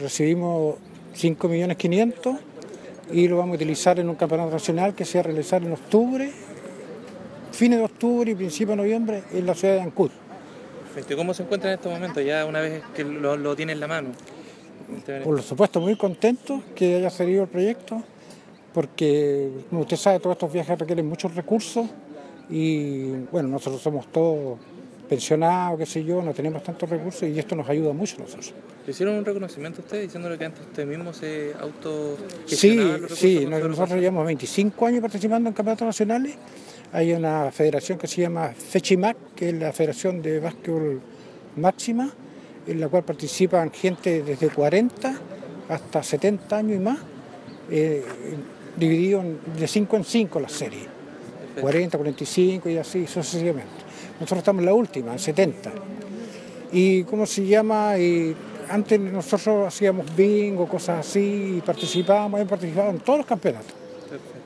Recibimos 5.500.000 y lo vamos a utilizar en un campeonato nacional que se va a realizar en octubre, fines de octubre y principios de noviembre en la ciudad de Ancud. Perfecto. ¿Y cómo se encuentra en estos momentos, ya una vez que lo tiene en la mano? Por supuesto, muy contento que haya salido el proyecto, porque, como usted sabe, todos estos viajes requieren muchos recursos y, bueno, nosotros somos todos pensionados, qué sé yo, no tenemos tantos recursos y esto nos ayuda mucho a nosotros. ¿Le hicieron un reconocimiento a usted diciéndole que antes usted mismo se Sí, autogestionaba los recursos sí, con su nosotros llevamos 25 años participando en campeonatos nacionales. Hay una federación que se llama FECHIMAC, que es la Federación de Básquetbol Máxima, en la cual participan gente desde 40 hasta 70 años y más, dividido de 5 en 5 las series, 40, 45 y así sucesivamente. Nosotros estamos en la última, en 70. Y ¿cómo se llama? Antes nosotros hacíamos bingo, cosas así, y hemos participado en todos los campeonatos. Perfecto.